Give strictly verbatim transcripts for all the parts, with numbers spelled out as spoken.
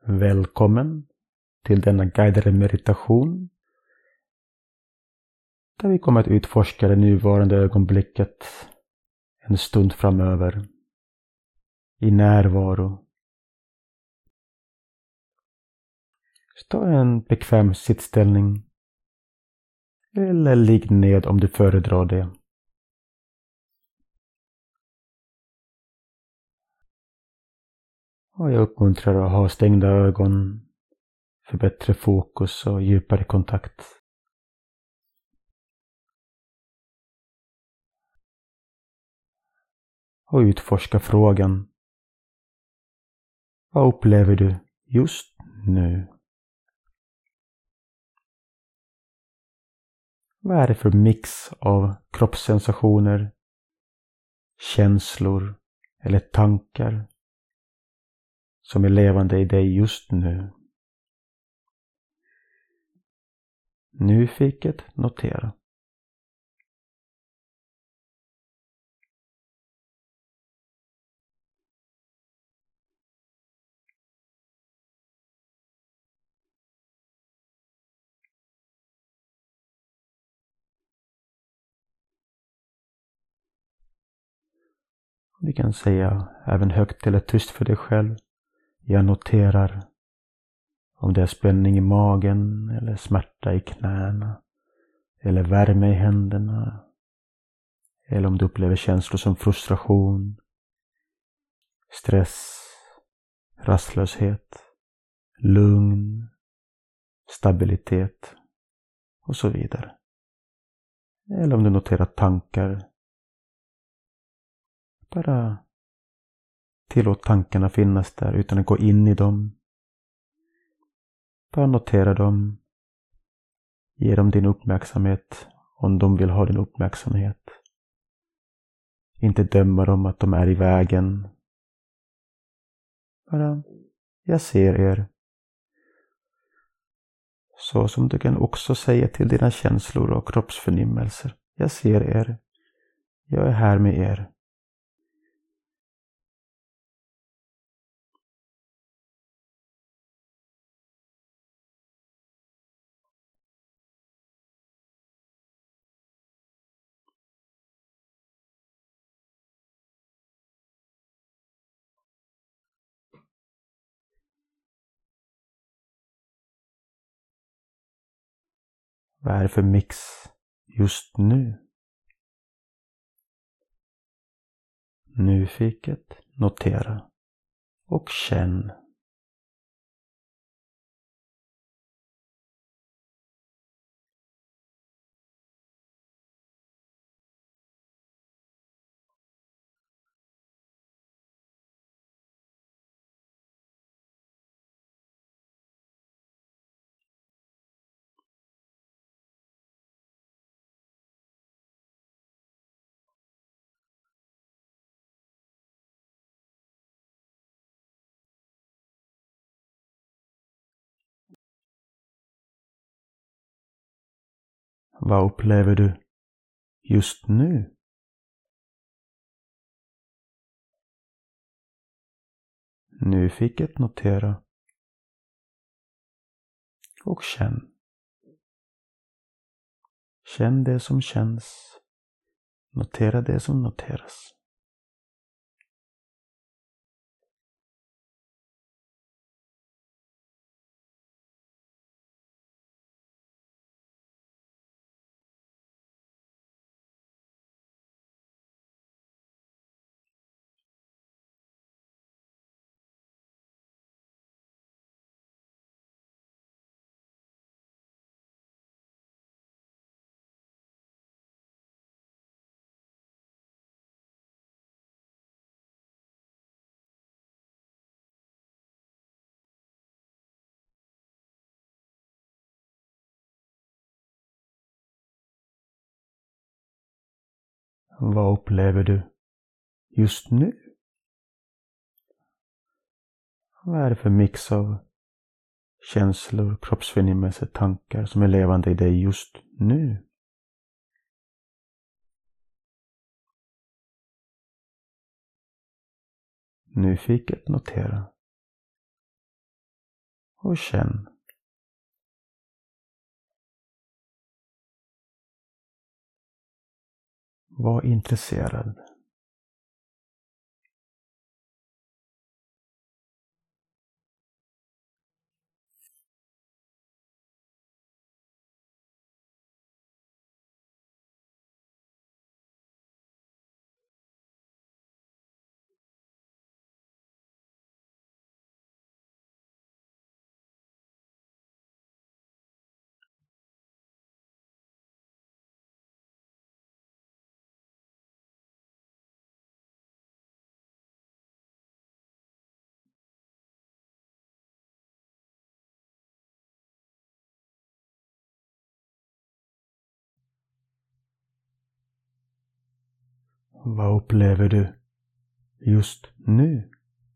Välkommen till denna guidade meditation där vi kommer att utforska det nuvarande ögonblicket en stund framöver i närvaro. Stå i en bekväm sittställning eller ligg ned om du föredrar det. Och jag uppmuntrar att ha stängda ögon för bättre fokus och djupare kontakt. Och utforska frågan: vad upplever du just nu? Vad är det för mix av kroppssensationer, känslor eller tankar som är levande i dig just nu? Nyfiket notera. Du kan säga även högt eller tyst för dig själv: jag noterar. Om det är spänning i magen eller smärta i knäna eller värme i händerna, eller om du upplever känslor som frustration, stress, rastlöshet, lugn, stabilitet och så vidare. Eller om du noterar tankar, bara tillåt tankarna finnas där utan att gå in i dem. Bara notera dem, ge dem din uppmärksamhet om de vill ha din uppmärksamhet. Inte döma dem att de är i vägen. Bara, jag ser er. Så som du kan också säga till dina känslor och kroppsförnimmelser: jag ser er. Jag är här med er. Vad är det för mix just nu? Nyfiket notera och känn. Vad upplever du just nu? Nyfiket notera och känn. Känn det som känns. Notera det som noteras. Vad upplever du just nu? Vad är det för mix av känslor, kroppsförnimmelser, tankar som är levande i dig just nu? Nyfiket notera. och känn. Var intresserad. Vad upplever du just nu?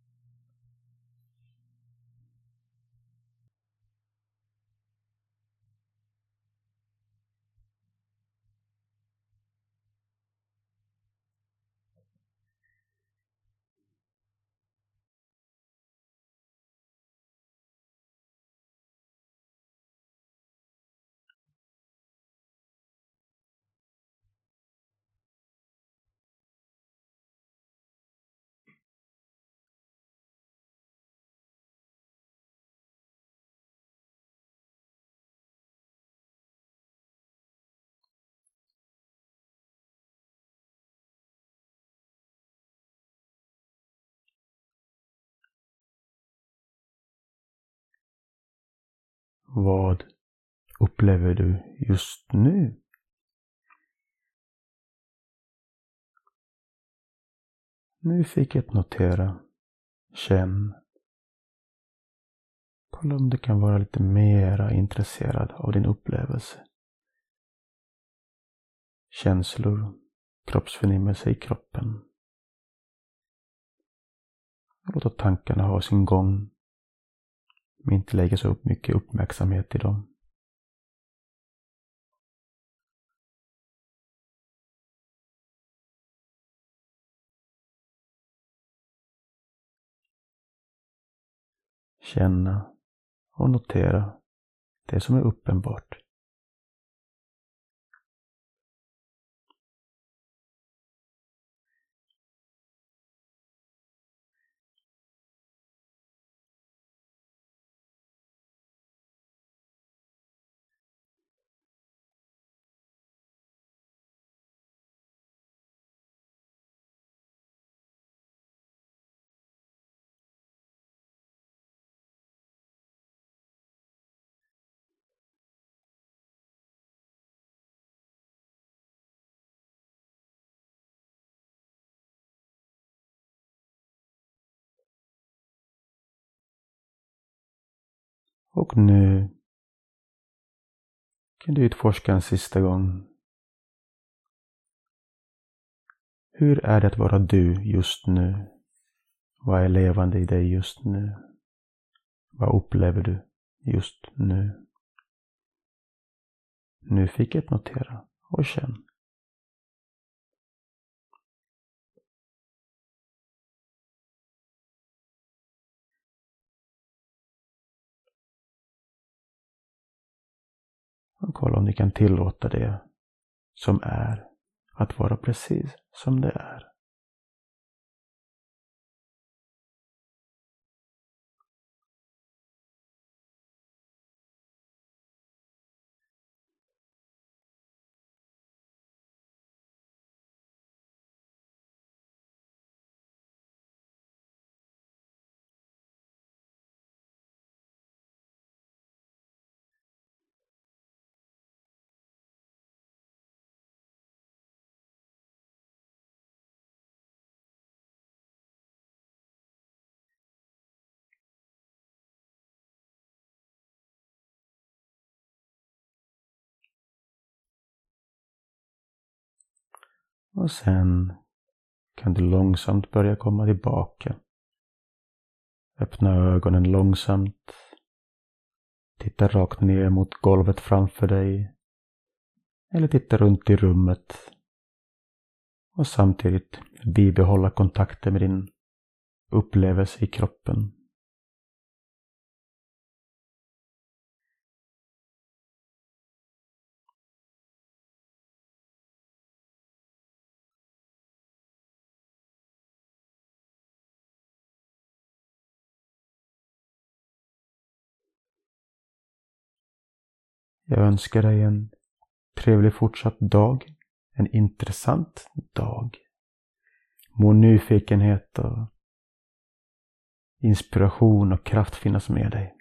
Vad upplever du just nu? Nyfiket notera, känn. Kolla om du kan vara lite mera intresserad av din upplevelse. Känslor, kroppsförnimmelse i kroppen. Låta tankarna ha sin gång. Men inte lägga så upp mycket uppmärksamhet i dem. Känna och notera det som är uppenbart. Och nu kan du utforska en sista gång. Hur är det att vara du just nu? Vad är levande i dig just nu? Vad upplever du just nu? Nyfiket notera och känn. Och kolla om ni kan tillåta det som är att vara precis som det är. Och sen kan du långsamt börja komma tillbaka. Öppna ögonen långsamt. Titta rakt ner mot golvet framför dig. Eller titta runt i rummet. Och samtidigt bibehålla kontakten med din upplevelse i kroppen. Jag önskar dig en trevlig fortsatt dag. En intressant dag. Må nyfikenhet och inspiration och kraft finnas med dig.